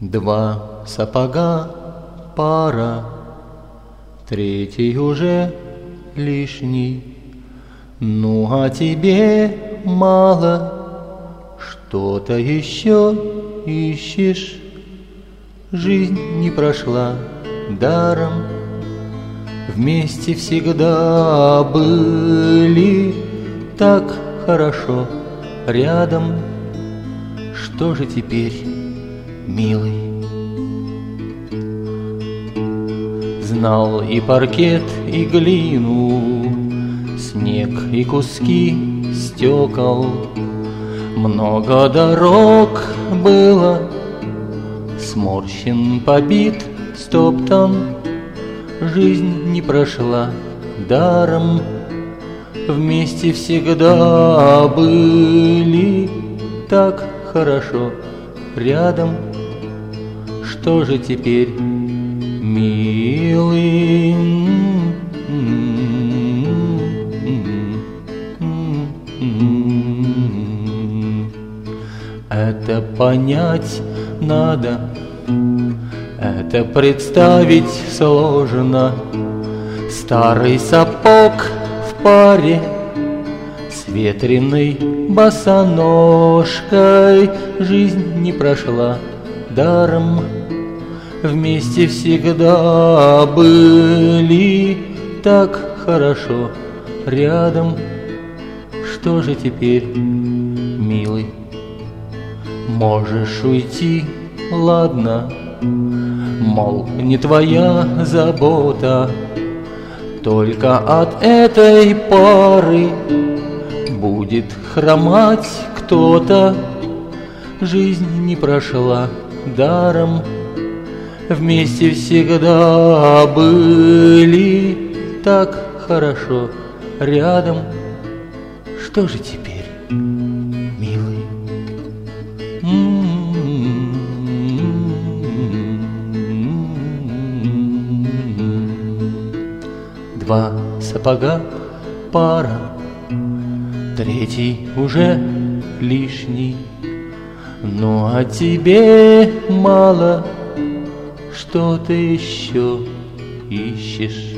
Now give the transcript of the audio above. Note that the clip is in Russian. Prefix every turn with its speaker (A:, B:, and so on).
A: Два сапога пара, третий уже лишний. Ну а тебе мало, что-то еще ищешь. Жизнь не прошла даром, вместе всегда были так хорошо рядом. Что же теперь, милый? Знал и паркет, и глину, снег и куски стекол. Много дорог было, сморщен, побит, стоптан. Жизнь не прошла даром, вместе всегда были так хорошо рядом. Что же теперь, милый? Это понять надо, это представить сложно. Старый сапог в паре с ветреной босоножкой. Жизнь не прошла даром, вместе всегда были так хорошо рядом. Что же теперь, милый? Можешь уйти, ладно, мол, не твоя забота. Только от этой пары будет хромать кто-то. Жизнь не прошла даром, вместе всегда были так хорошо рядом. Что же теперь, милый? Два сапога пара, третий уже лишний. Ну а тебе мало, что ты еще ищешь.